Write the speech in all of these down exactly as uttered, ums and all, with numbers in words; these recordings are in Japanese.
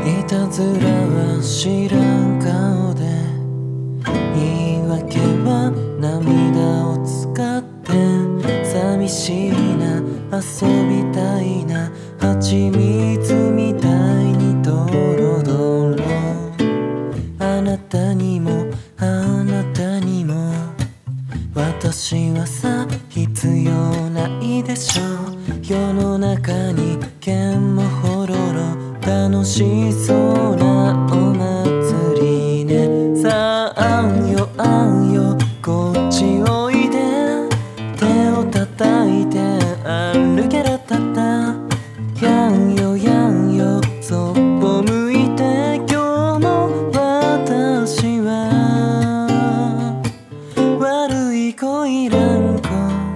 いたずらは知らん顔で、言い訳は涙を使って、寂しいな遊びたいな蜂蜜みたいにドロドロ、あなたにもあなたにも私はさ必要ないでしょう。世の中に剣もほろろ楽しそうなお祭りね。さああんよあんよこっちおいで、手を叩いて歩けらたた、やんよやんよそっぽ向いて、今日の私は悪い子いらん子。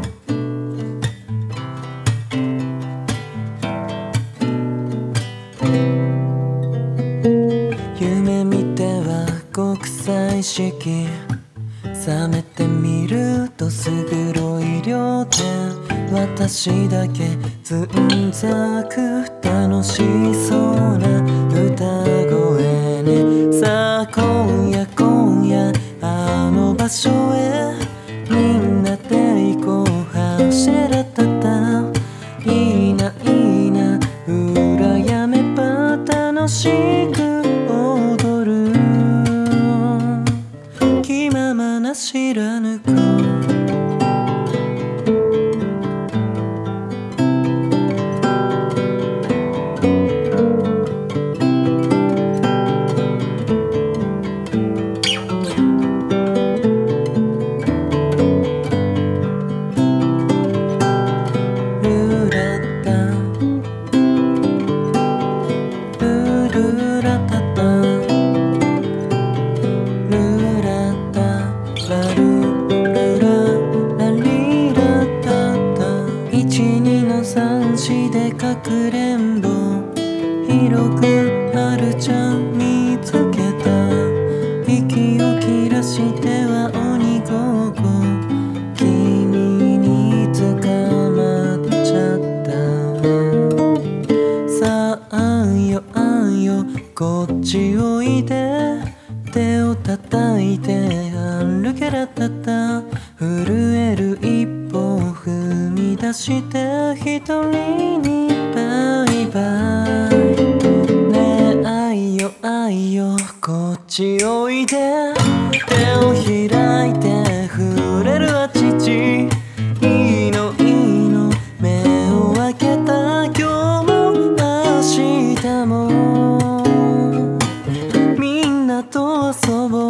夢見ては国際式、覚めてみるとす黒い料亭、私だけずんざく楽しそうな歌声ね。さあ今夜今夜あの場所へみんなで行こう、走らたた、いいないいな裏やめば楽しく踊る、気ままな知らぬ子。でかくれんぼ広く春ちゃん見つけた、息を切らしては鬼ごっこ、君に捕まっちゃったわ。さああんよあんよこっちおいで、手を叩いて歩けらたた、震える一歩を踏み出して一人にバイバイね。え愛よ愛よこっちおいで、手を開いて触れるあちち、いいのいいの目を開けた、今日も明日もみんなと遊ぼう。